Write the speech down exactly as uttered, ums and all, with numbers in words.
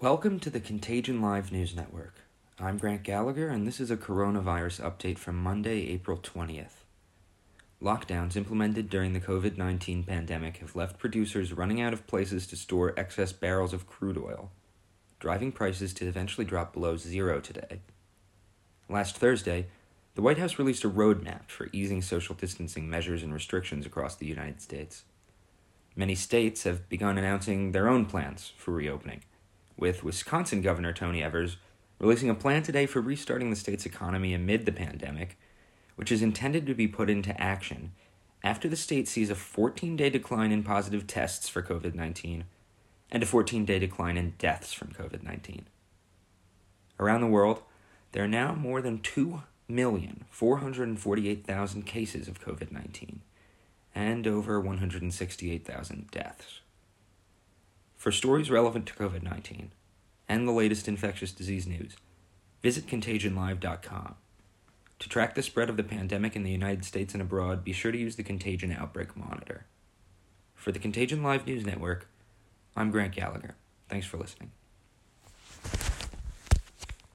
Welcome to the Contagion Live News Network. I'm Grant Gallagher, and this is a coronavirus update from Monday, April twentieth. Lockdowns implemented during the covid nineteen pandemic have left producers running out of places to store excess barrels of crude oil, driving prices to eventually drop below zero today. Last Thursday, the White House released a roadmap for easing social distancing measures and restrictions across the United States. Many states have begun announcing their own plans for reopening, with Wisconsin Governor Tony Evers releasing a plan today for restarting the state's economy amid the pandemic, which is intended to be put into action after the state sees a fourteen-day decline in positive tests for covid nineteen and a fourteen-day decline in deaths from covid nineteen. Around the world, there are now more than two million four hundred forty-eight thousand cases of covid nineteen and over one hundred sixty-eight thousand deaths. For stories relevant to covid nineteen and the latest infectious disease news, visit contagion live dot com. To track the spread of the pandemic in the United States and abroad, be sure to use the Contagion Outbreak Monitor. For the Contagion Live News Network, I'm Grant Gallagher. Thanks for listening.